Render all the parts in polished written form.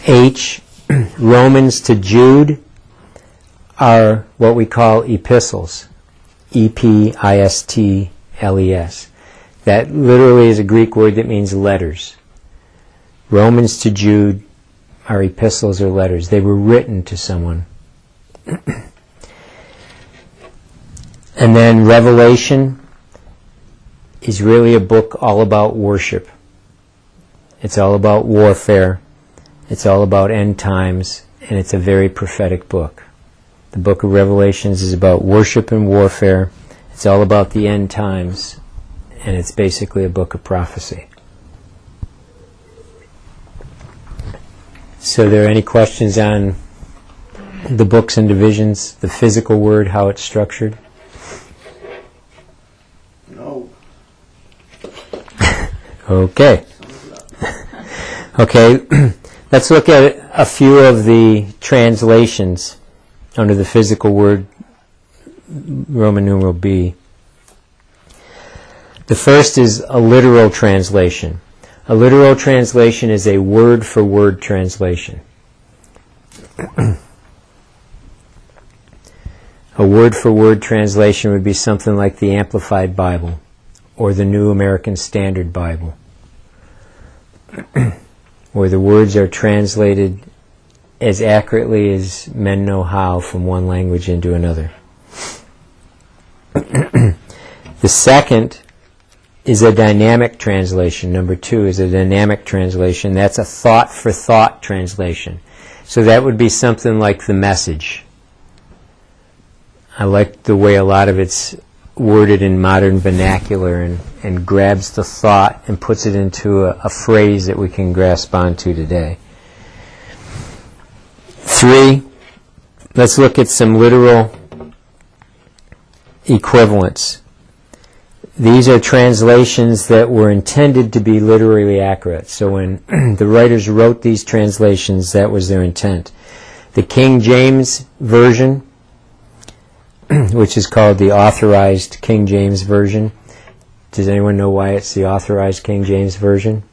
H, Romans to Jude are what we call epistles. E-P-I-S-T-L-E-S. That literally is a Greek word that means letters. Romans to Jude are epistles or letters. They were written to someone. And then Revelation is really a book all about worship. It's all about warfare. It's all about end times. And it's a very prophetic book. The book of Revelations is about worship and warfare. It's all about the end times. And it's basically a book of prophecy. So are there any questions on the books and divisions, the physical word, how it's structured? No. Okay. Okay, let's look at a few of the translations under the physical word, Roman numeral B. The first is a literal translation. A literal translation is a word-for-word translation. A word-for-word translation would be something like the Amplified Bible or the New American Standard Bible, where the words are translated as accurately as men know how from one language into another. The second is a dynamic translation. Number 2 is a dynamic translation. That's a thought-for-thought translation. So that would be something like The Message. I like the way a lot of it's worded in modern vernacular and grabs the thought and puts it into a phrase that we can grasp onto today. 3, let's look at some literal equivalents. These are translations that were intended to be literally accurate. So when the writers wrote these translations, that was their intent. The King James Version, which is called the Authorized King James Version. Does anyone know why it's the Authorized King James Version?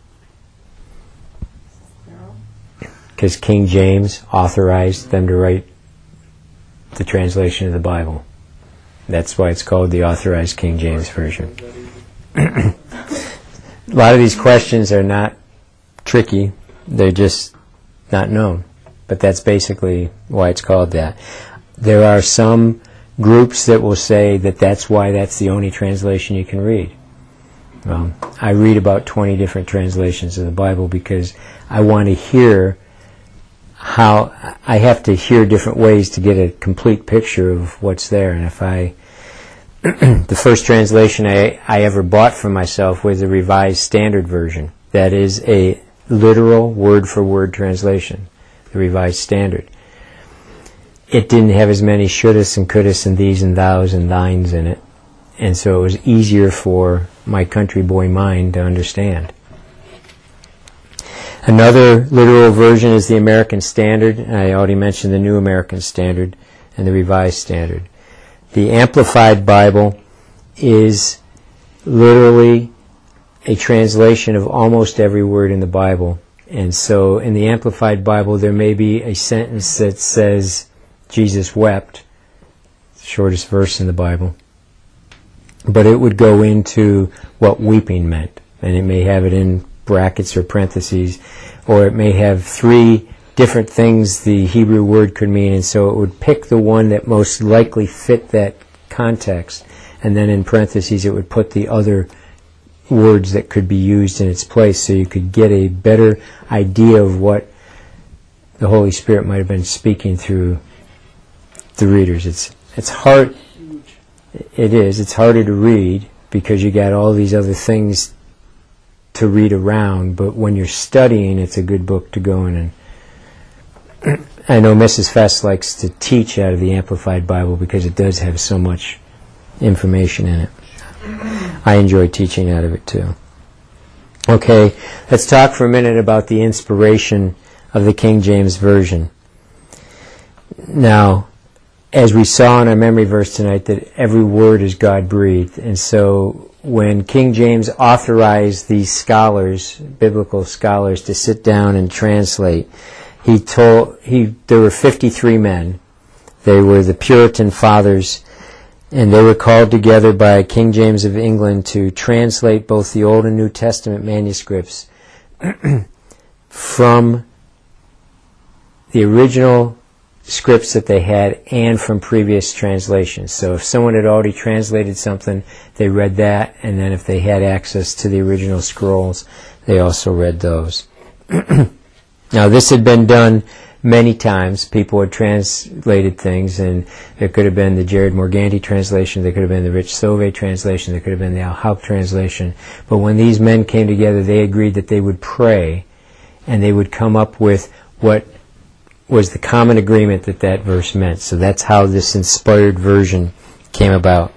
Because King James authorized them to write the translation of the Bible. That's why it's called the Authorized King James Version. A lot of these questions are not tricky. They're just not known. But that's basically why it's called that. There are some groups that will say that that's why that's the only translation you can read. Well, I read about 20 different translations of the Bible because I want to hear how I have to hear different ways to get a complete picture of what's there. And if the first translation I ever bought for myself was the Revised Standard Version. That is a literal word-for-word translation, the Revised Standard. It didn't have as many shouldas and couldas and these and thous and thines in it, and so it was easier for my country boy mind to understand. Another literal version is the American Standard. I already mentioned the New American Standard and the Revised Standard. The Amplified Bible is literally a translation of almost every word in the Bible. And so in the Amplified Bible there may be a sentence that says Jesus wept, the shortest verse in the Bible, but it would go into what weeping meant, and it may have it in brackets or parentheses, or it may have 3 different things the Hebrew word could mean, and so it would pick the one that most likely fit that context, and then in parentheses it would put the other words that could be used in its place, so you could get a better idea of what the Holy Spirit might have been speaking through the readers. It's hard. It is. It's harder to read because you got all these other things to read around, but when you're studying, it's a good book to go in. And I know Mrs. Fest likes to teach out of the Amplified Bible because it does have so much information in it. I enjoy teaching out of it too. Okay, let's talk for a minute about the inspiration of the King James Version. Now, as we saw in our memory verse tonight, that every word is God-breathed, and so when King James authorized these scholars, biblical scholars, to sit down and translate, there were 53 men. They were the Puritan fathers, and they were called together by King James of England to translate both the Old and New Testament manuscripts from the original scripts that they had and from previous translations. So if someone had already translated something, they read that, and then if they had access to the original scrolls, they also read those. Now, this had been done many times. People had translated things, and there could have been the Jared Morganti translation, there could have been the Rich Sauvé translation, there could have been the Al Haupt translation. But when these men came together, they agreed that they would pray, and they would come up with what was the common agreement that that verse meant. So that's how this inspired version came about.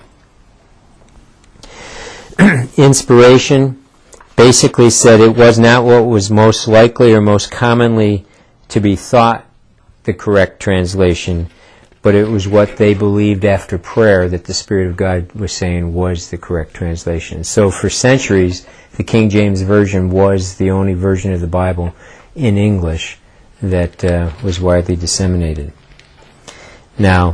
Inspiration basically said it was not what was most likely or most commonly to be thought the correct translation, but it was what they believed after prayer that the Spirit of God was saying was the correct translation. So for centuries, the King James Version was the only version of the Bible in English that was widely disseminated. Now,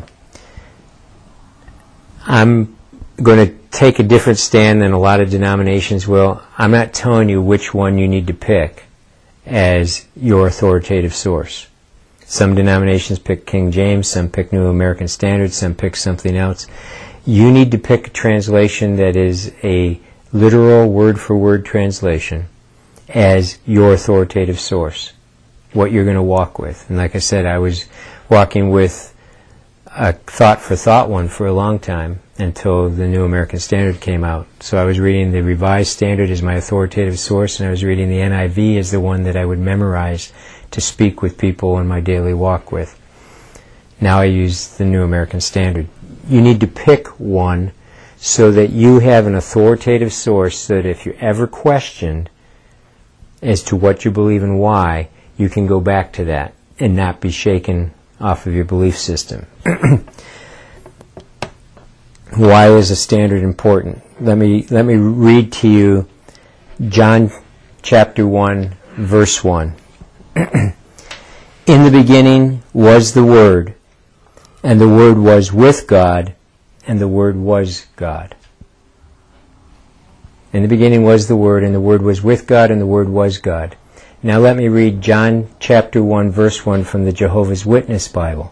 I'm going to take a different stand than a lot of denominations will. I'm not telling you which one you need to pick as your authoritative source. Some denominations pick King James, some pick New American Standard, some pick something else. You need to pick a translation that is a literal word-for-word translation as your authoritative source, what you're going to walk with. And like I said, I was walking with a thought-for-thought one for a long time until the New American Standard came out. So I was reading the Revised Standard as my authoritative source, and I was reading the NIV as the one that I would memorize to speak with people in my daily walk with. Now I use the New American Standard. You need to pick one so that you have an authoritative source so that if you're ever questioned as to what you believe and why, you can go back to that and not be shaken off of your belief system. Why is a standard important? Let me read to you John chapter 1, verse 1. In the beginning was the Word, and the Word was with God, and the Word was God. In the beginning was the Word, and the Word was with God, and the Word was God. Now let me read John chapter 1, verse 1 from the Jehovah's Witness Bible.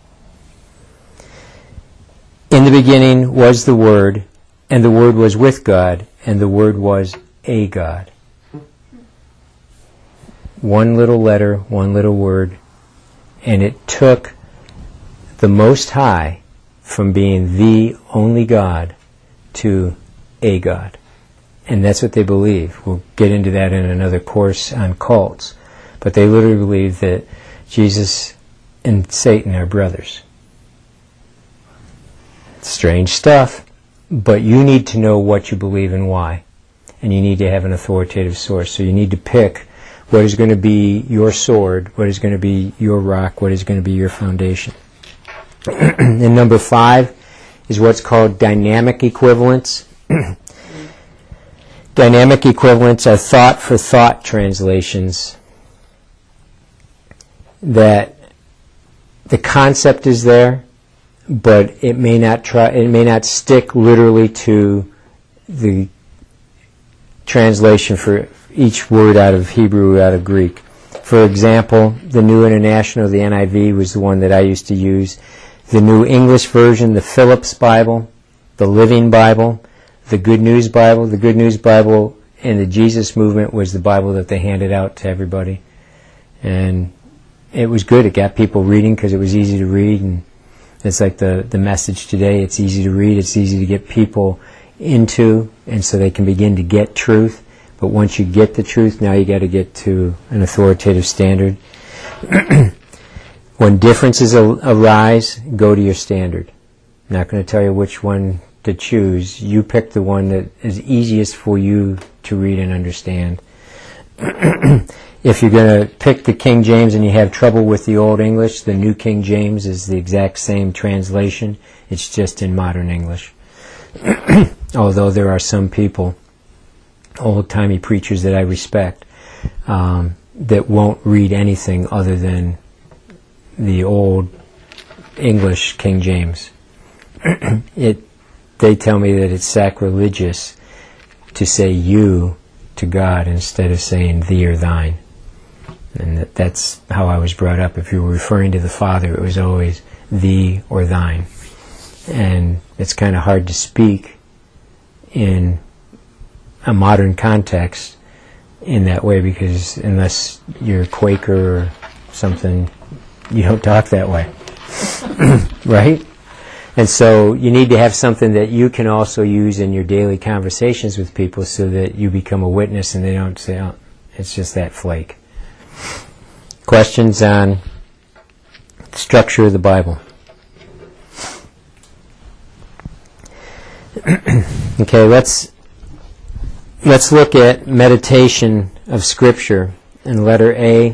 In the beginning was the Word, and the Word was with God, and the Word was a God. One little letter, one little word, and it took the Most High from being the only God to a God. And that's what they believe. We'll get into that in another course on cults. But they literally believe that Jesus and Satan are brothers. Strange stuff, but you need to know what you believe and why. And you need to have an authoritative source. So you need to pick what is going to be your sword, what is going to be your rock, what is going to be your foundation. And number 5 is what's called dynamic equivalence. Dynamic equivalents are thought-for-thought translations that the concept is there, but it may not stick literally to the translation for each word out of Hebrew, out of Greek. For example, the New International, the NIV, was the one that I used to use. The New English Version, the Phillips Bible, the Living Bible, the Good News Bible. The Good News Bible in the Jesus movement was the Bible that they handed out to everybody. And it was good. It got people reading because it was easy to read. And it's like the message today. It's easy to read. It's easy to get people into, and so they can begin to get truth. But once you get the truth, now you got to get to an authoritative standard. When differences arise, go to your standard. I'm not going to tell you which one to choose. You pick the one that is easiest for you to read and understand. If you're going to pick the King James and you have trouble with the Old English, the New King James is the exact same translation. It's just in modern English. Although there are some people, old-timey preachers that I respect, that won't read anything other than the old English King James. They tell me that it's sacrilegious to say you to God instead of saying thee or thine. And that's how I was brought up. If you were referring to the Father, it was always thee or thine. And it's kind of hard to speak in a modern context in that way, because unless you're a Quaker or something, you don't talk that way. Right? And so you need to have something that you can also use in your daily conversations with people so that you become a witness and they don't say, oh, it's just that flake. Questions on the structure of the Bible? Okay, let's look at meditation of Scripture in letter A.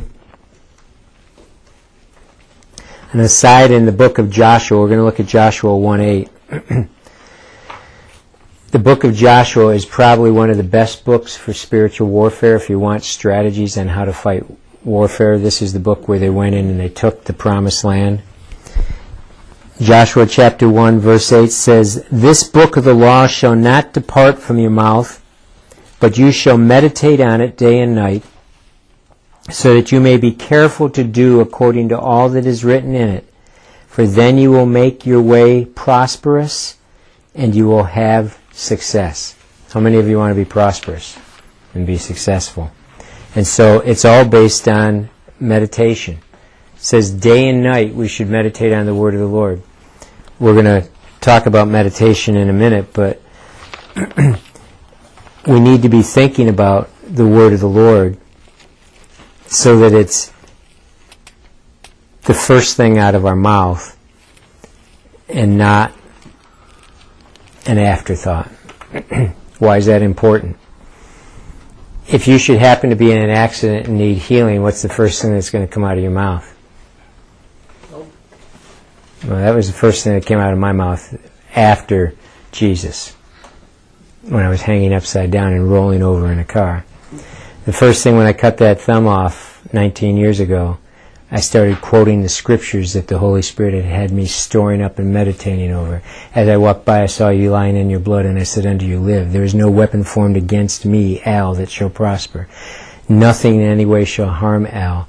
An aside in the book of Joshua, we're going to look at Joshua 1:8. The book of Joshua is probably one of the best books for spiritual warfare if you want strategies on how to fight warfare. This is the book where they went in and they took the promised land. Joshua chapter 1 verse 8 says, "This book of the law shall not depart from your mouth, but you shall meditate on it day and night, so that you may be careful to do according to all that is written in it. For then you will make your way prosperous, and you will have success." How many of you want to be prosperous and be successful? And so it's all based on meditation. It says day and night we should meditate on the word of the Lord. We're going to talk about meditation in a minute, but we need to be thinking about the word of the Lord so that it's the first thing out of our mouth and not an afterthought. Why is that important? If you should happen to be in an accident and need healing, what's the first thing that's going to come out of your mouth? Well, that was the first thing that came out of my mouth after Jesus, when I was hanging upside down and rolling over in a car. The first thing when I cut that thumb off 19 years ago, I started quoting the scriptures that the Holy Spirit had me storing up and meditating over. As I walked by, I saw you lying in your blood, and I said unto you, live. There is no weapon formed against me, Al, that shall prosper. Nothing in any way shall harm Al.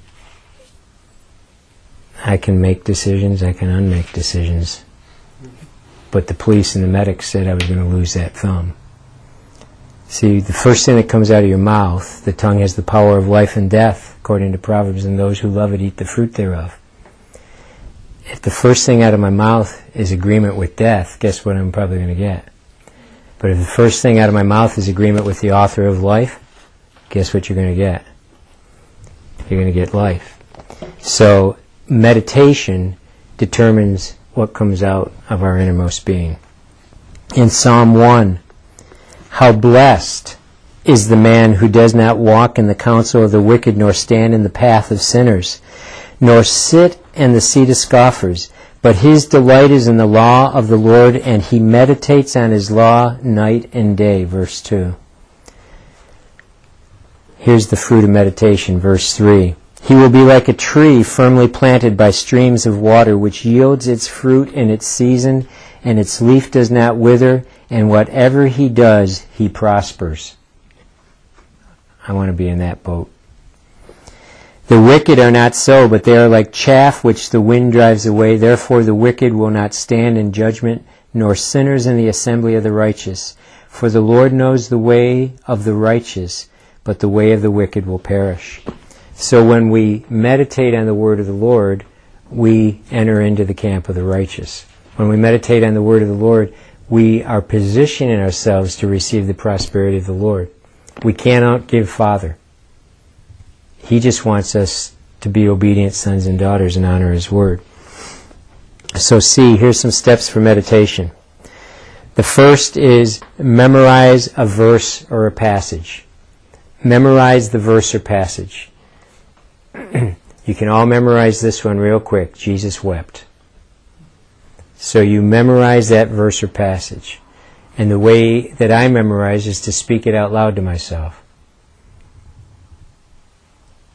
I can make decisions, I can unmake decisions. But the police and the medics said I was going to lose that thumb. See, the first thing that comes out of your mouth, the tongue has the power of life and death, according to Proverbs, and those who love it eat the fruit thereof. If the first thing out of my mouth is agreement with death, guess what I'm probably going to get? But if the first thing out of my mouth is agreement with the author of life, guess what you're going to get? You're going to get life. So meditation determines what comes out of our innermost being. In Psalm 1, how blessed is the man who does not walk in the counsel of the wicked, nor stand in the path of sinners, nor sit in the seat of scoffers, but his delight is in the law of the Lord, and he meditates on his law night and day. Verse 2. Here's the fruit of meditation, verse 3. He will be like a tree firmly planted by streams of water, which yields its fruit in its season, and its leaf does not wither, and whatever he does, he prospers. I want to be in that boat. The wicked are not so, but they are like chaff which the wind drives away. Therefore the wicked will not stand in judgment, nor sinners in the assembly of the righteous. For the Lord knows the way of the righteous, but the way of the wicked will perish. So when we meditate on the word of the Lord, we enter into the camp of the righteous. When we meditate on the word of the Lord, we are positioning ourselves to receive the prosperity of the Lord. We cannot give Father. He just wants us to be obedient sons and daughters and honor His word. So here's some steps for meditation. The first is memorize a verse or a passage. Memorize the verse or passage. You can all memorize this one real quick. Jesus wept. So you memorize that verse or passage. And the way that I memorize is to speak it out loud to myself.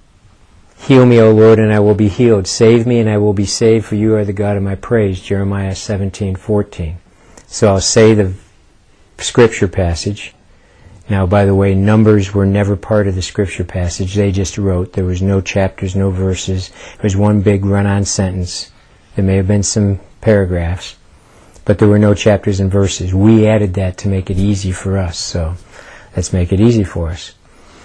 Heal me, O Lord, and I will be healed. Save me, and I will be saved, for you are the God of my praise. Jeremiah 17:14. So I'll say the scripture passage. Now, by the way, numbers were never part of the scripture passage. They just wrote. There was no chapters, no verses. It was one big run-on sentence. There may have been some paragraphs, but there were no chapters and verses. We added that to make it easy for us, so let's make it easy for us.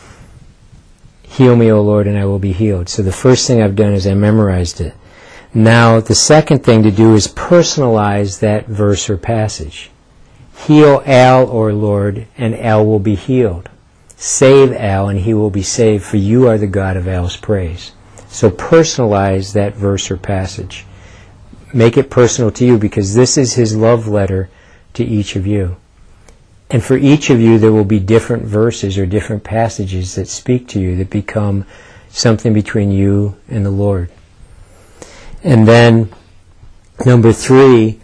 Heal me, O Lord, and I will be healed. So the first thing I've done is I memorized it. Now, the second thing to do is personalize that verse or passage. Heal Al, or Lord, and Al will be healed. Save Al, and he will be saved, for you are the God of Al's praise. So personalize that verse or passage. Make it personal to you, because this is his love letter to each of you. And for each of you, there will be different verses or different passages that speak to you, that become something between you and the Lord. And then, number 3,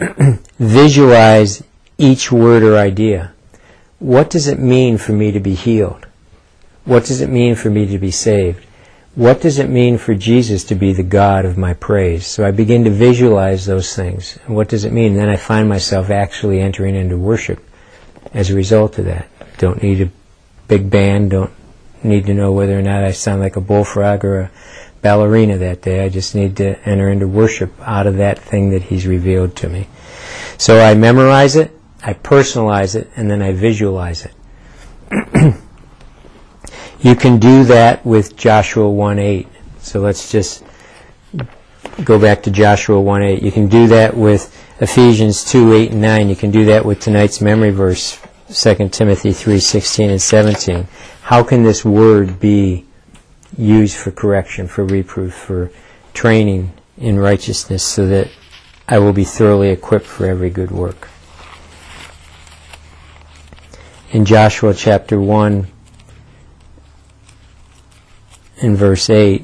visualize each word or idea. What does it mean for me to be healed? What does it mean for me to be saved? What does it mean for Jesus to be the God of my praise? So I begin to visualize those things. And what does it mean? Then I find myself actually entering into worship as a result of that. Don't need a big band. Don't need to know whether or not I sound like a bullfrog or a ballerina that day. I just need to enter into worship out of that thing that he's revealed to me. So I memorize it, I personalize it, and then I visualize it. You can do that with Joshua 1:8. So let's just go back to Joshua 1:8. You can do that with Ephesians 2:8 and 9. You can do that with tonight's memory verse, 2 Timothy 3:16 and 17. How can this word be used for correction, for reproof, for training in righteousness, so that I will be thoroughly equipped for every good work? In Joshua chapter 1 in verse 8,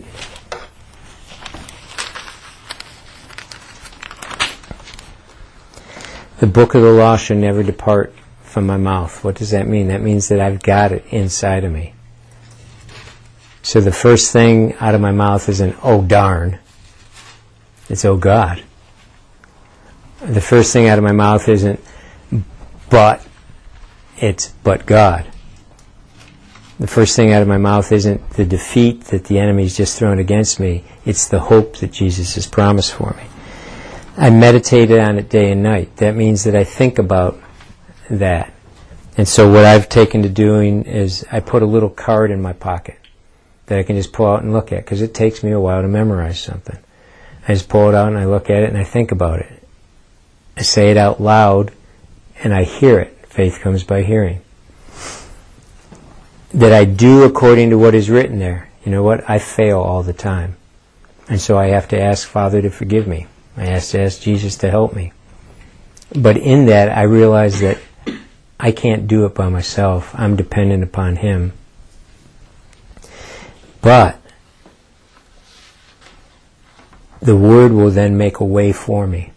the book of the law shall never depart from my mouth. What does that mean? That means that I've got it inside of me. So the first thing out of my mouth isn't, oh darn. It's, oh God. The first thing out of my mouth isn't, but. It's, but God. The first thing out of my mouth isn't the defeat that the enemy's just thrown against me. It's the hope that Jesus has promised for me. I meditated on it day and night. That means that I think about that. And so what I've taken to doing is I put a little card in my pocket that I can just pull out and look at, because it takes me a while to memorize something. I just pull it out and I look at it and I think about it. I say it out loud and I hear it. Faith comes by hearing. That I do according to what is written there. You know what? I fail all the time. And so I have to ask Father to forgive me. I have to ask Jesus to help me. But in that, I realize that I can't do it by myself. I'm dependent upon Him. But the Word will then make a way for me.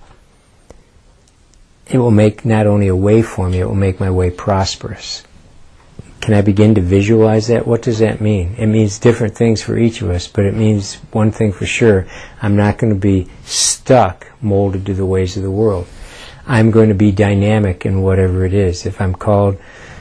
It will make not only a way for me, it will make my way prosperous. Can I begin to visualize that? What does that mean? It means different things for each of us, but it means one thing for sure. I'm not going to be stuck, molded to the ways of the world. I'm going to be dynamic in whatever it is. If I'm called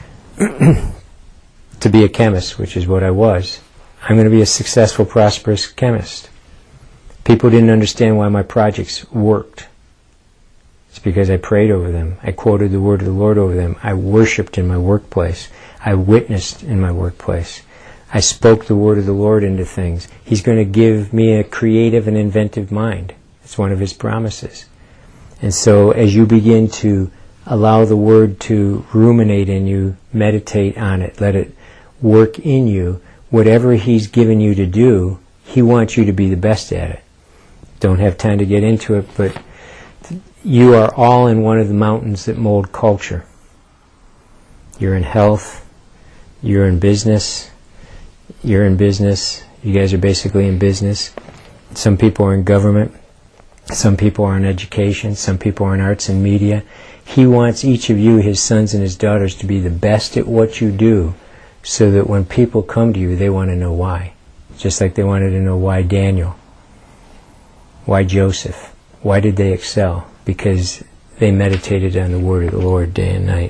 to be a chemist, which is what I was, I'm going to be a successful, prosperous chemist. People didn't understand why my projects worked. It's because I prayed over them. I quoted the word of the Lord over them. I worshipped in my workplace. I witnessed in my workplace. I spoke the word of the Lord into things. He's going to give me a creative and inventive mind. It's one of His promises. And so as you begin to allow the word to ruminate in you, meditate on it, let it work in you, whatever He's given you to do, He wants you to be the best at it. Don't have time to get into it, but you are all in one of the mountains that mold culture. You're in health. You're in business. You're in business. You guys are basically in business. Some people are in government. Some people are in education. Some people are in arts and media. He wants each of you, His sons and His daughters, to be the best at what you do, so that when people come to you, they want to know why. just like they wanted to know why Daniel, why Joseph, why did they excel? Because they meditated on the word of the Lord day and night.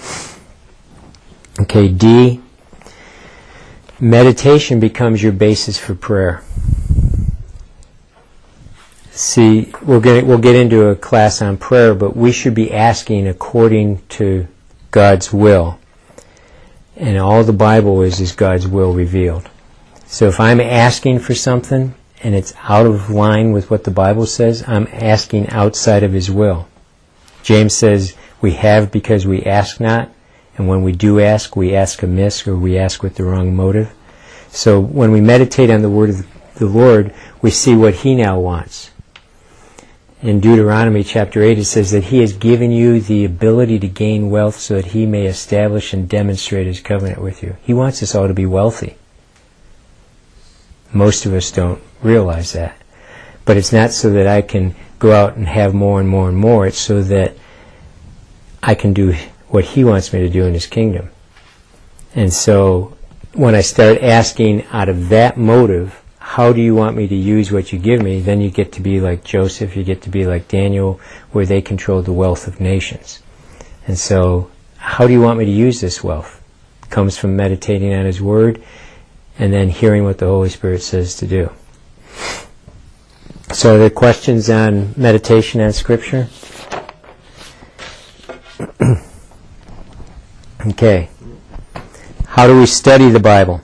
Okay, D, meditation becomes your basis for prayer. See, we'll get into a class on prayer, but we should be asking according to God's will. And all the Bible is God's will revealed. So if I'm asking for something and it's out of line with what the Bible says, I'm asking outside of His will. James says we have because we ask not, and when we do ask, we ask amiss, or we ask with the wrong motive. So when we meditate on the word of the Lord, we see what He now wants. In Deuteronomy chapter 8 it says that He has given you the ability to gain wealth so that He may establish and demonstrate His covenant with you. He wants us all to be wealthy. Most of us don't realize that. But it's not so that I can go out and have more and more and more. It's so that I can do what He wants me to do in His kingdom. And so when I start asking out of that motive, how do you want me to use what you give me? Then you get to be like Joseph, you get to be like Daniel, where they controlled the wealth of nations. And so, how do you want me to use this wealth? It comes from meditating on His Word, and then hearing what the Holy Spirit says to do. So, are there questions on meditation on Scripture? Okay. How do we study the Bible?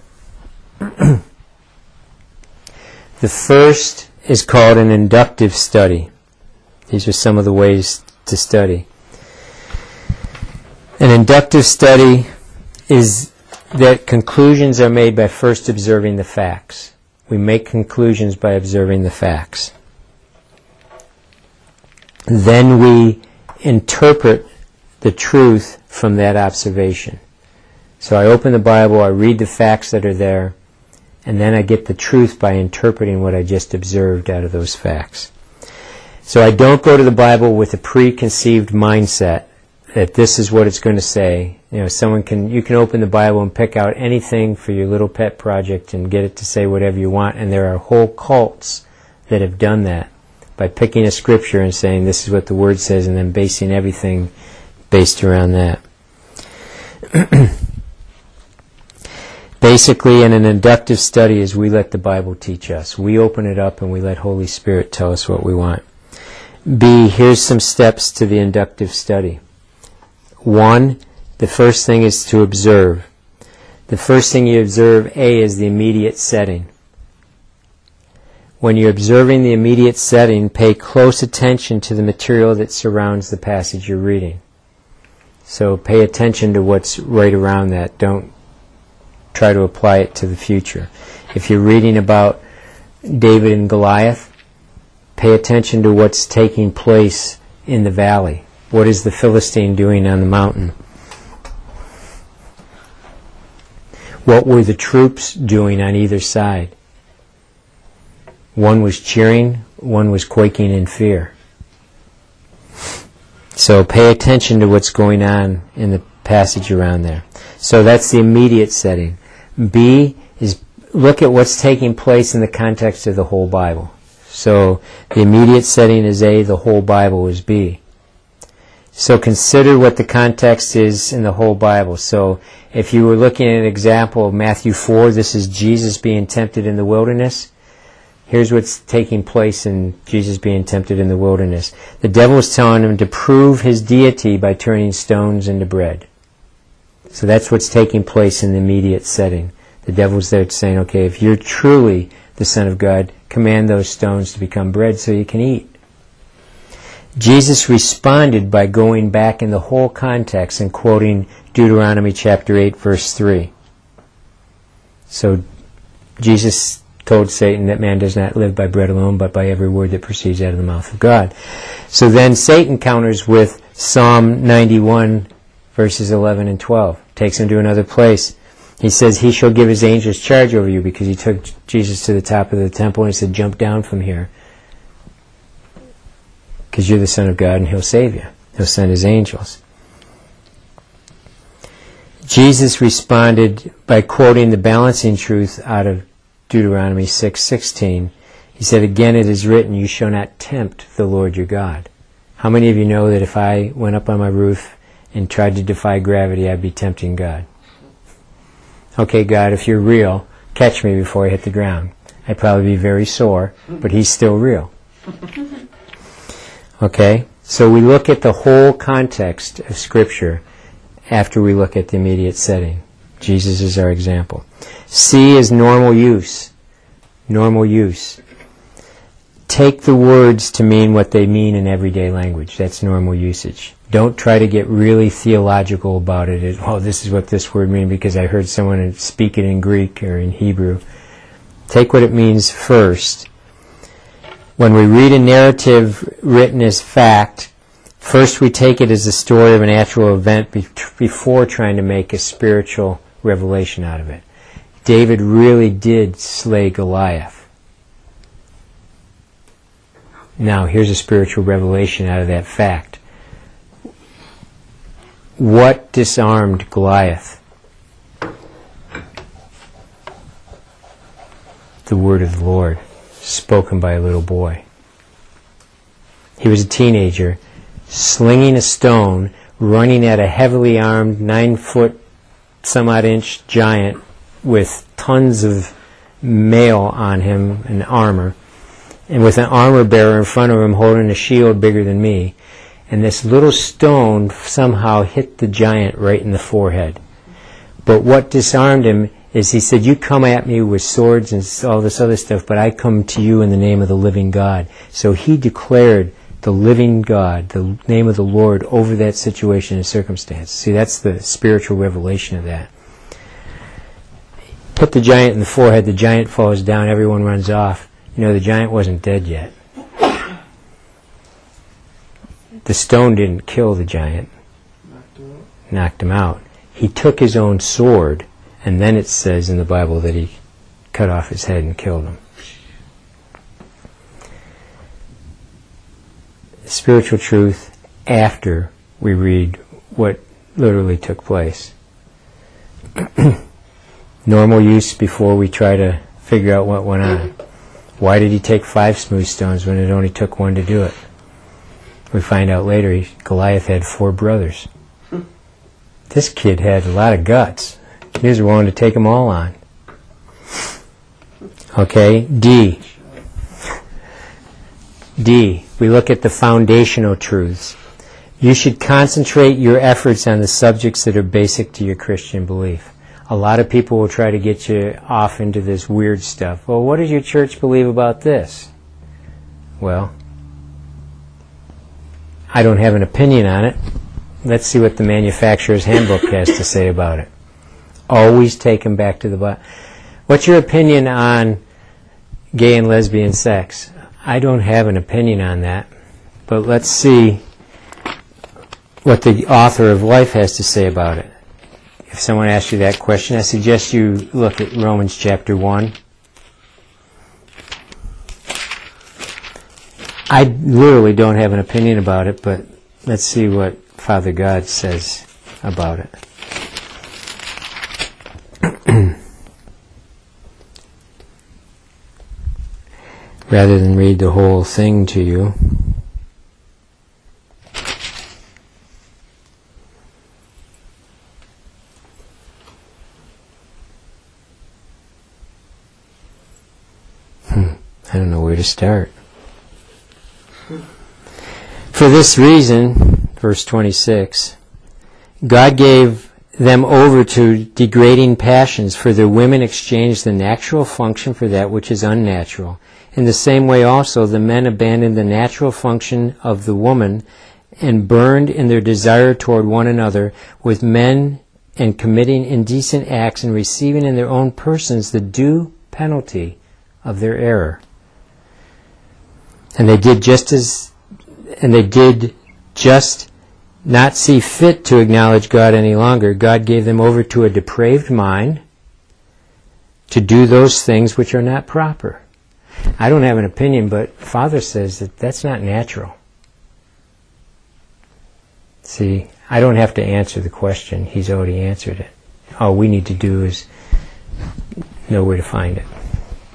The first is called an inductive study. These are some of the ways to study. An inductive study is that conclusions are made by first observing the facts. We make conclusions by observing the facts. Then we interpret the truth from that observation. So I open the Bible, I read the facts that are there, and then I get the truth by interpreting what I just observed out of those facts. So I don't go to the Bible with a preconceived mindset that this is what it's going to say. You know, you can open the Bible and pick out anything for your little pet project and get it to say whatever you want, and there are whole cults that have done that by picking a scripture and saying this is what the Word says, and then basing everything based around that. Basically, in an inductive study is we let the Bible teach us. We open it up and we let Holy Spirit tell us what we want. B, here's some steps to the inductive study. 1, the first thing is to observe. The first thing you observe, A, is the immediate setting. When you're observing the immediate setting, pay close attention to the material that surrounds the passage you're reading. So pay attention to what's right around that. Don't try to apply it to the future. If you're reading about David and Goliath, pay attention to what's taking place in the valley. What is the Philistine doing on the mountain? What were the troops doing on either side? One was cheering, one was quaking in fear. So pay attention to what's going on in the passage around there. So that's the immediate setting. B is look at what's taking place in the context of the whole Bible. So the immediate setting is A, the whole Bible is B. So consider what the context is in the whole Bible. So if you were looking at an example of Matthew 4, this is Jesus being tempted in the wilderness. Here's what's taking place in Jesus being tempted in the wilderness. The devil is telling him to prove his deity by turning stones into bread. So that's what's taking place in the immediate setting. The devil's there saying, okay, if you're truly the Son of God, command those stones to become bread so you can eat. Jesus responded by going back in the whole context and quoting Deuteronomy chapter 8, verse 3. So Jesus told Satan that man does not live by bread alone, but by every word that proceeds out of the mouth of God. So then Satan counters with Psalm 91, verses 11 and 12. Takes him to another place. He says, he shall give his angels charge over you, because he took Jesus to the top of the temple and he said, jump down from here, because you're the Son of God and He'll save you. He'll send His angels. Jesus responded by quoting the balancing truth out of Deuteronomy 6:16. He said, again it is written, you shall not tempt the Lord your God. How many of you know that if I went up on my roof and tried to defy gravity, I'd be tempting God? Okay, God, if you're real, catch me before I hit the ground. I'd probably be very sore, but he's still real. Okay? So we look at the whole context of Scripture after we look at the immediate setting. Jesus is our example. C is normal use. Normal use. Take the words to mean what they mean in everyday language. That's normal usage. Don't try to get really theological about it. Oh, this is what this word means because I heard someone speak it in Greek or in Hebrew. Take what it means first. When we read a narrative written as fact, first we take it as a story of a natural event before trying to make a spiritual revelation out of it. David really did slay Goliath. Now, here's a spiritual revelation out of that fact. What disarmed Goliath? The word of the Lord, spoken by a little boy. He was a teenager, slinging a stone, running at a heavily armed 9-foot some odd inch giant with tons of mail on him and armor, and with an armor bearer in front of him holding a shield bigger than me. And this little stone somehow hit the giant right in the forehead. But what disarmed him is he said, you come at me with swords and all this other stuff, but I come to you in the name of the living God. So he declared the living God, the name of the Lord, over that situation and circumstance. See, that's the spiritual revelation of that. Hit the giant in the forehead, the giant falls down, everyone runs off. You know, the giant wasn't dead yet. The stone didn't kill the giant. Knocked him out. He took his own sword, and then it says in the Bible that he cut off his head and killed him. Spiritual truth after we read what literally took place. Normal use before we try to figure out what went on. Why did he take 5 smooth stones when it only took 1 to do it? We find out later Goliath had 4 brothers. This kid had a lot of guts. He was willing to take them all on. Okay, D. We look at the foundational truths. You should concentrate your efforts on the subjects that are basic to your Christian belief. A lot of people will try to get you off into this weird stuff. Well, what does your church believe about this? Well, I don't have an opinion on it. Let's see what the manufacturer's handbook has to say about it. Always take them back to the Bible. What's your opinion on gay and lesbian sex? I don't have an opinion on that. But let's see what the author of life has to say about it. If someone asks you that question, I suggest you look at Romans chapter 1. I literally don't have an opinion about it, but let's see what Father God says about it. Rather than read the whole thing to you, I don't know where to start. For this reason, verse 26, God gave them over to degrading passions, for the women exchanged the natural function for that which is unnatural. In the same way also the men abandoned the natural function of the woman and burned in their desire toward one another with men and committing indecent acts and receiving in their own persons the due penalty of their error. And they did just not see fit to acknowledge God any longer. God gave them over to a depraved mind to do those things which are not proper. I don't have an opinion, but Father says that that's not natural. See, I don't have to answer the question. He's already answered it. All we need to do is know where to find it.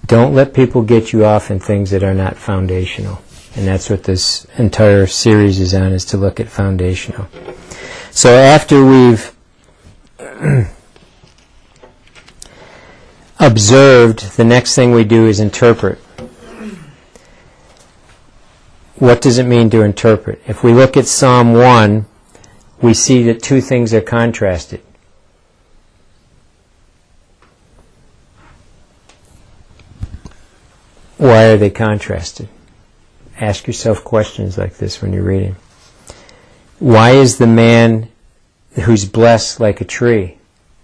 Don't let people get you off in things that are not foundational. And that's what this entire series is on, is to look at foundational. So after we've observed, the next thing we do is interpret. What does it mean to interpret? If we look at Psalm 1, we see that two things are contrasted. Why are they contrasted? Ask yourself questions like this when you're reading. Why is the man who's blessed like a tree?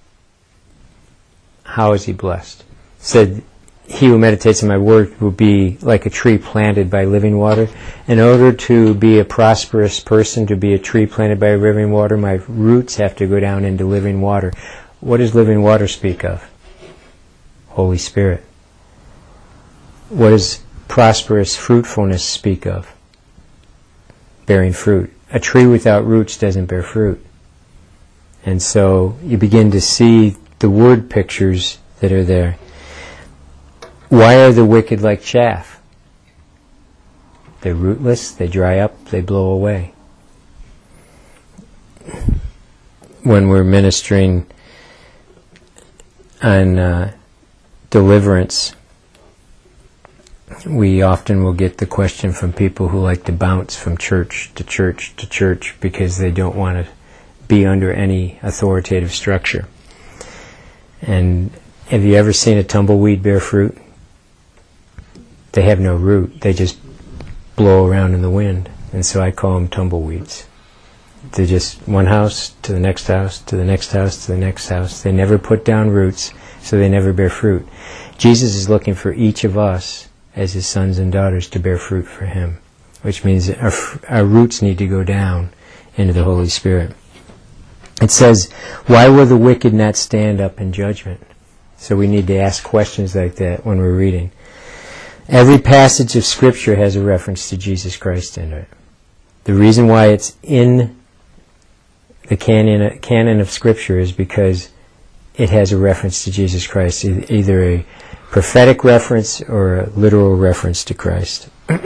How is he blessed? It said, he who meditates on my word will be like a tree planted by living water. In order to be a prosperous person, to be a tree planted by living water, my roots have to go down into living water. What does living water speak of? Holy Spirit. What does prosperous fruitfulness speak of? Bearing fruit. A tree without roots doesn't bear fruit. And so you begin to see the word pictures that are there. Why are the wicked like chaff? They're rootless, they dry up, they blow away. When we're ministering on deliverance, we often will get the question from people who like to bounce from church to church to church because they don't want to be under any authoritative structure. And have you ever seen a tumbleweed bear fruit? They have no root. They just blow around in the wind. And so I call them tumbleweeds. They're just one house to the next house to the next house to the next house. They never put down roots, so they never bear fruit. Jesus is looking for each of us as his sons and daughters to bear fruit for him, which means that our roots need to go down into the Holy Spirit. It says, why will the wicked not stand up in judgment? So we need to ask questions like that when we're reading. Every passage of Scripture has a reference to Jesus Christ in it. The reason why it's in the canon of Scripture is because it has a reference to Jesus Christ, either a prophetic reference or a literal reference to Christ.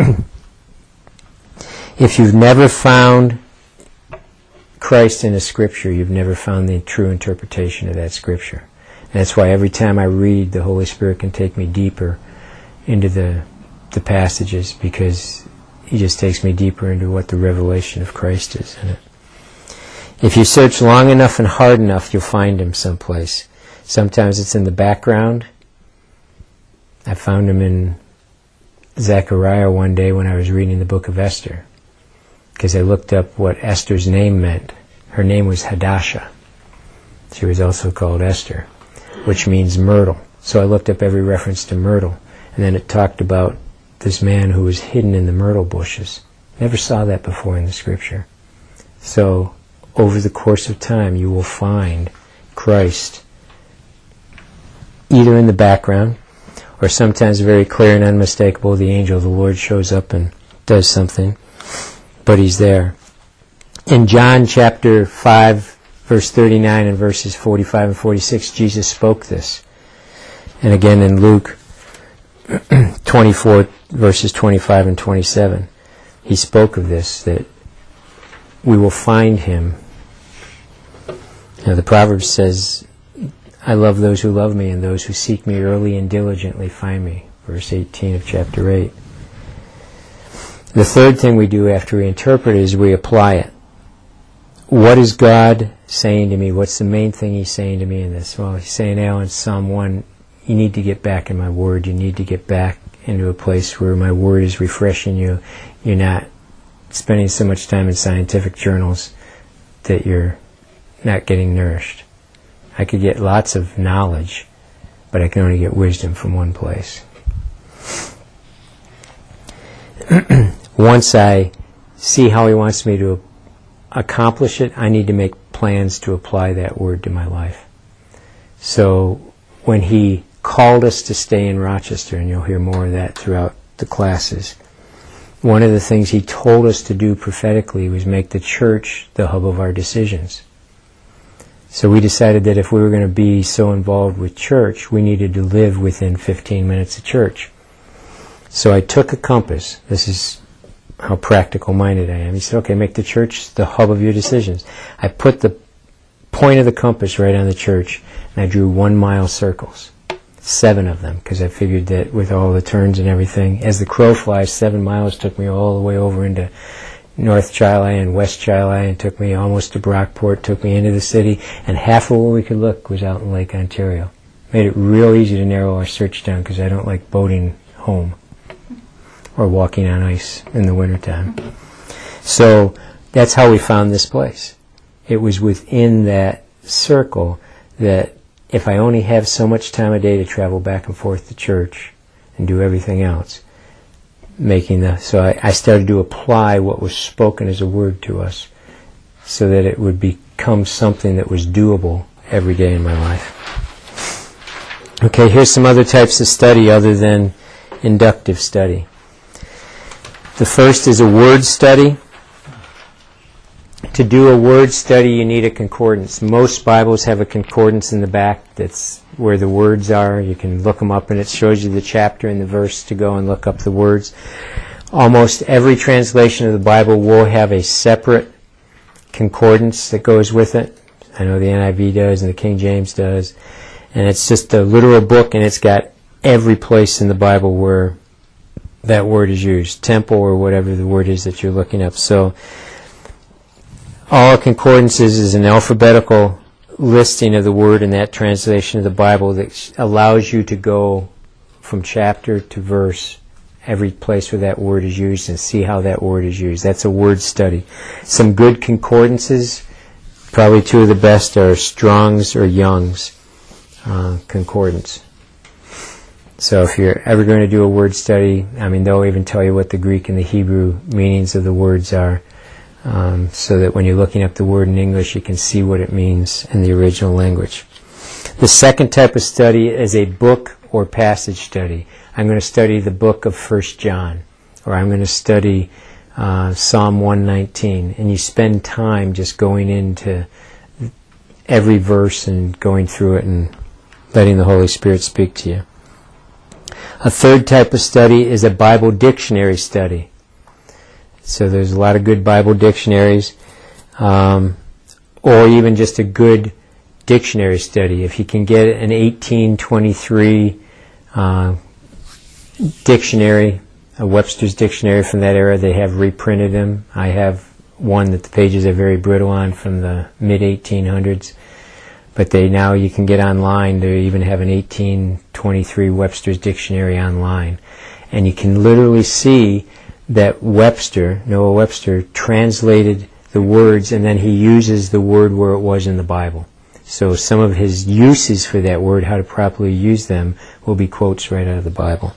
If you've never found Christ in a Scripture, you've never found the true interpretation of that Scripture. And that's why every time I read, the Holy Spirit can take me deeper into the passages, because he just takes me deeper into what the revelation of Christ is in it. If you search long enough and hard enough, you'll find him someplace. Sometimes it's in the background. I found him in Zechariah one day when I was reading the book of Esther, because I looked up what Esther's name meant. Her name was Hadassah. She was also called Esther, which means myrtle. So I looked up every reference to myrtle, and then it talked about this man who was hidden in the myrtle bushes. Never saw that before in the Scripture. So over the course of time, you will find Christ either in the background, or sometimes very clear and unmistakable. The angel of the Lord shows up and does something, but he's there. In John chapter 5, verse 39 and verses 45 and 46, Jesus spoke this. And again in Luke 24, verses 25 and 27, he spoke of this, that we will find him. You know, the Proverbs says, I love those who love me, and those who seek me early and diligently find me. Verse 18 of chapter 8. The third thing we do after we interpret is we apply it. What is God saying to me? What's the main thing he's saying to me in this? Well, he's saying now in Psalm 1, you need to get back in my word. You need to get back into a place where my word is refreshing you. You're not spending so much time in scientific journals that you're not getting nourished. I could get lots of knowledge, but I can only get wisdom from one place. Once I see how he wants me to accomplish it, I need to make plans to apply that word to my life. So when he called us to stay in Rochester, and you'll hear more of that throughout the classes, one of the things he told us to do prophetically was make the church the hub of our decisions. So we decided that if we were going to be so involved with church, we needed to live within 15 minutes of church. So I took a compass. This is how practical minded I am. He said, okay, make the church the hub of your decisions. I put the point of the compass right on the church, and I drew 1 mile circles. 7 of them, because I figured that with all the turns and everything, as the crow flies, 7 miles took me all the way over into North Chilai and West Chilai, and took me almost to Brockport, took me into the city, and half of where we could look was out in Lake Ontario. Made it real easy to narrow our search down, because I don't like boating home or walking on ice in the wintertime. So that's how we found this place. It was within that circle that if I only have so much time a day to travel back and forth to church and do everything else, so I started to apply what was spoken as a word to us so that it would become something that was doable every day in my life. Okay, here's some other types of study other than inductive study. The first is a word study. To do a word study, you need a concordance. Most Bibles have a concordance in the back that's where the words are. You can look them up and it shows you the chapter and the verse to go and look up the words. Almost every translation of the Bible will have a separate concordance that goes with it. I know the NIV does and the King James does. And it's just a literal book, and it's got every place in the Bible where that word is used. Temple or whatever the word is that you're looking up. So all concordances is an alphabetical listing of the word in that translation of the Bible that allows you to go from chapter to verse, every place where that word is used, and see how that word is used. That's a word study. Some good concordances, probably 2 of the best, are Strong's or Young's concordance. So if you're ever going to do a word study, they'll even tell you what the Greek and the Hebrew meanings of the words are. So that when you're looking up the word in English, you can see what it means in the original language. The second type of study is a book or passage study. I'm going to study the book of 1 John, or I'm going to study Psalm 119, and you spend time just going into every verse and going through it and letting the Holy Spirit speak to you. A third type of study is a Bible dictionary study. So there's a lot of good Bible dictionaries, or even just a good dictionary study. If you can get an 1823 dictionary, a Webster's dictionary from that era, they have reprinted them. I have one that the pages are very brittle on from the mid-1800s. But now you can get online. They even have an 1823 Webster's dictionary online. And you can literally see that Noah Webster, translated the words, and then he uses the word where it was in the Bible. So some of his uses for that word, how to properly use them, will be quotes right out of the Bible.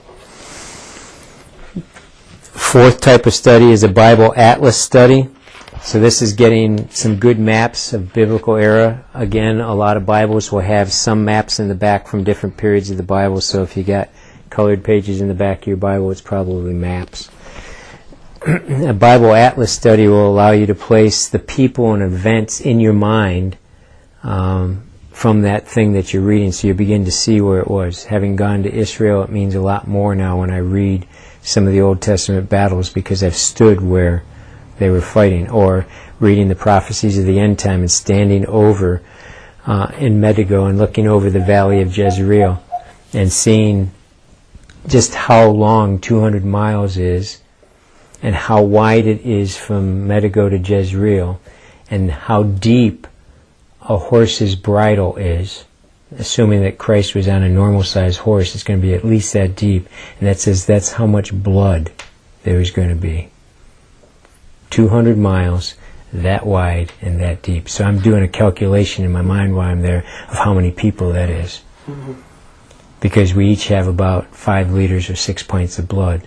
Fourth type of study is a Bible atlas study. So this is getting some good maps of biblical era. Again, a lot of Bibles will have some maps in the back from different periods of the Bible. So if you got colored pages in the back of your Bible, it's probably maps. A Bible atlas study will allow you to place the people and events in your mind from that thing that you're reading, so you begin to see where it was. Having gone to Israel, it means a lot more now when I read some of the Old Testament battles, because I've stood where they were fighting, or reading the prophecies of the end time and standing over in Megiddo and looking over the valley of Jezreel and seeing just how long 200 miles is, and how wide it is from Megiddo to Jezreel, and how deep a horse's bridle is. Assuming that Christ was on a normal-sized horse, it's going to be at least that deep. And that says that's how much blood there is going to be. 200 miles, that wide and that deep. So I'm doing a calculation in my mind while I'm there of how many people that is. Mm-hmm. Because we each have about 5 liters or 6 pints of blood.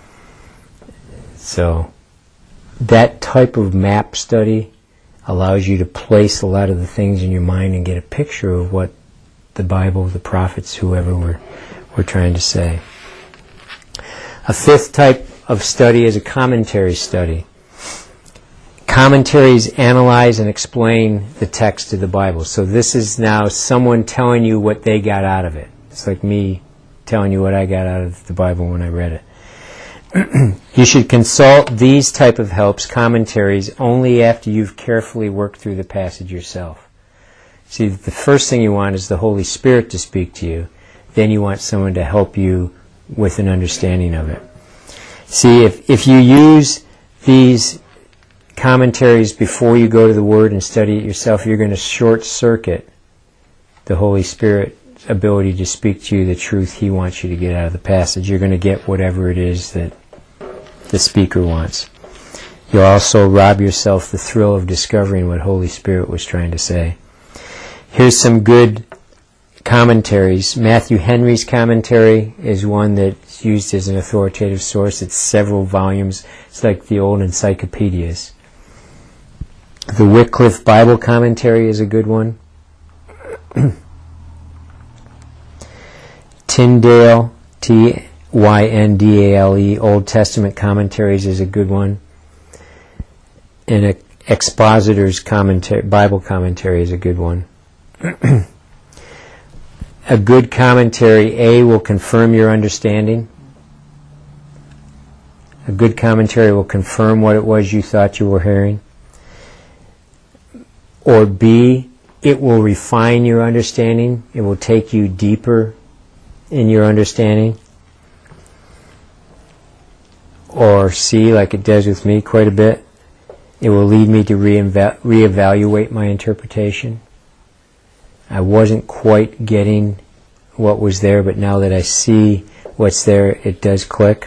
So that type of map study allows you to place a lot of the things in your mind and get a picture of what the Bible, the prophets, whoever were trying to say. A fifth type of study is a commentary study. Commentaries analyze and explain the text of the Bible. So this is now someone telling you what they got out of it. It's like me telling you what I got out of the Bible when I read it. You should consult these type of helps, commentaries, only after you've carefully worked through the passage yourself. See, the first thing you want is the Holy Spirit to speak to you. Then you want someone to help you with an understanding of it. See, if you use these commentaries before you go to the Word and study it yourself, you're going to short-circuit the Holy Spirit's ability to speak to you the truth He wants you to get out of the passage. You're going to get whatever it is that the speaker wants. You'll also rob yourself the thrill of discovering what Holy Spirit was trying to say. Here's some good commentaries. Matthew Henry's commentary is one that's used as an authoritative source. It's several volumes. It's like the old encyclopedias. The Wycliffe Bible Commentary is a good one. Tyndale, Tyndale, Old Testament Commentaries is a good one. And Expositor's Bible Commentary is a good one. A good commentary, will confirm your understanding. A good commentary will confirm what it was you thought you were hearing. Or B, it will refine your understanding. It will take you deeper in your understanding. Or C, like it does with me quite a bit, it will lead me to reevaluate my interpretation. I wasn't quite getting what was there, but now that I see what's there, it does click.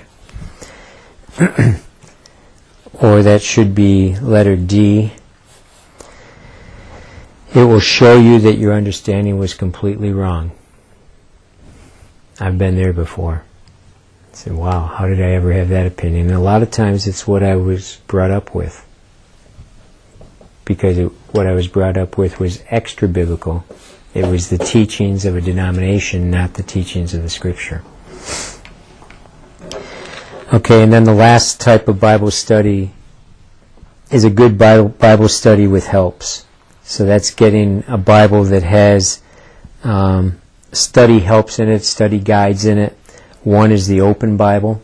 Or that should be letter D. It will show you that your understanding was completely wrong. I've been there before. I said, wow, how did I ever have that opinion? And a lot of times it's what I was brought up with. Because what I was brought up with was extra biblical. It was the teachings of a denomination, not the teachings of the Scripture. Okay, and then the last type of Bible study is a good Bible study with helps. So that's getting a Bible that has study helps in it, study guides in it. One is the Open Bible.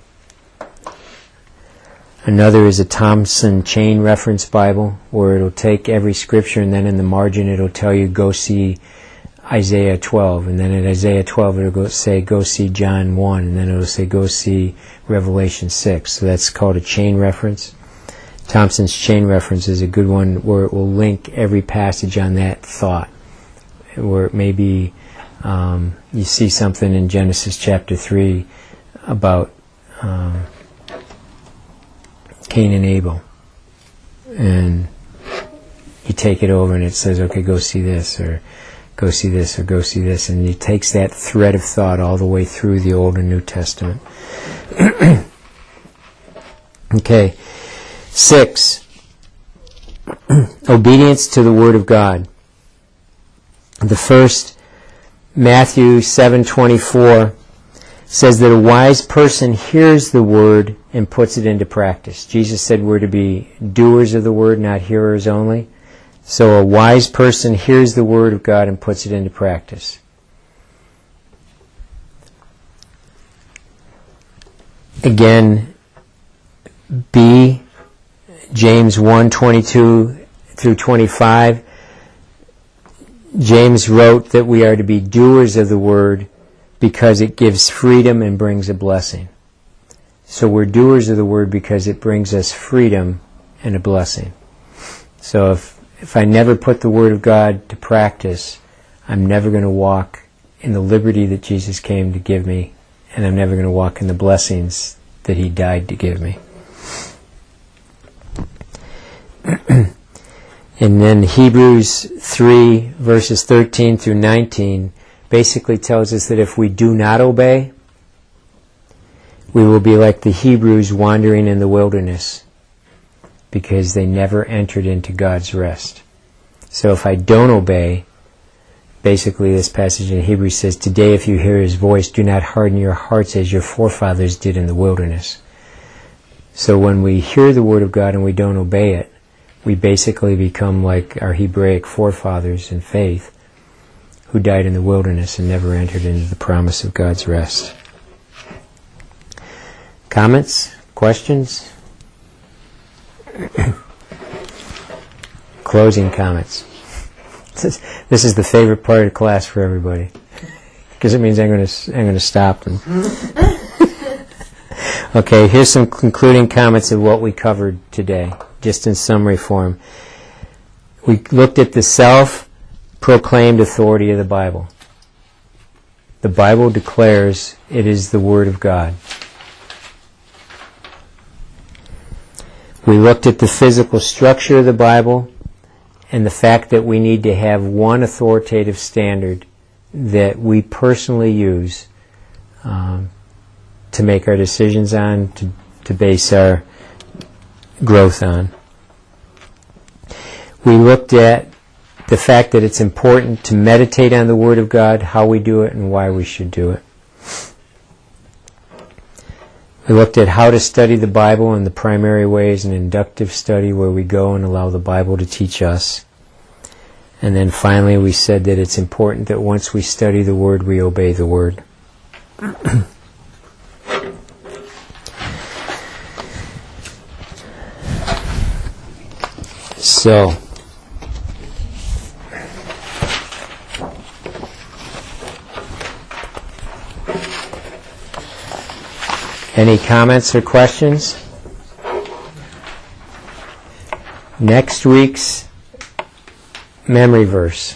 Another is a Thompson Chain Reference Bible, where it'll take every scripture and then in the margin it'll tell you, go see Isaiah 12. And then at Isaiah 12 it'll say, go see John 1. And then it'll say, go see Revelation 6. So that's called a chain reference. Thompson's Chain Reference is a good one where it will link every passage on that thought. Where it may be, you see something in Genesis chapter 3 about Cain and Abel. And you take it over and it says, okay, go see this, or go see this, or go see this. And it takes that thread of thought all the way through the Old and New Testament. Okay. 6. Obedience to the Word of God. The first, Matthew 7:24, says that a wise person hears the Word and puts it into practice. Jesus said we're to be doers of the Word, not hearers only. So a wise person hears the Word of God and puts it into practice. Again, B, James 1:22 through 25. James wrote that we are to be doers of the Word because it gives freedom and brings a blessing. So we're doers of the Word because it brings us freedom and a blessing. So if I never put the Word of God to practice, I'm never going to walk in the liberty that Jesus came to give me, and I'm never going to walk in the blessings that He died to give me. And then Hebrews 3 verses 13 through 19 basically tells us that if we do not obey, we will be like the Hebrews wandering in the wilderness because they never entered into God's rest. So if I don't obey, basically this passage in Hebrews says, today if you hear His voice, do not harden your hearts as your forefathers did in the wilderness. So when we hear the Word of God and we don't obey it, we basically become like our Hebraic forefathers in faith, who died in the wilderness and never entered into the promise of God's rest. Comments? Questions? Closing comments. This is the favorite part of class for everybody, because it means I'm going to stop them. Okay, here's some concluding comments of what we covered today, just in summary form. We looked at the self-proclaimed authority of the Bible. The Bible declares it is the Word of God. We looked at the physical structure of the Bible and the fact that we need to have one authoritative standard that we personally use to make our decisions on, to base our growth on. We looked at the fact that it's important to meditate on the Word of God, how we do it, and why we should do it. We looked at how to study the Bible in the primary ways, an inductive study where we go and allow the Bible to teach us. And then finally we said that it's important that once we study the Word, we obey the Word. So, any comments or questions? Next week's memory verse,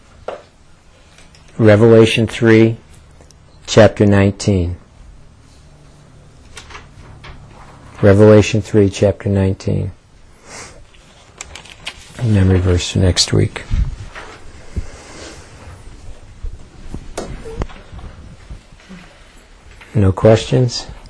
Revelation 3, chapter 19. Revelation 3, chapter 19. Memory verse for next week. No questions?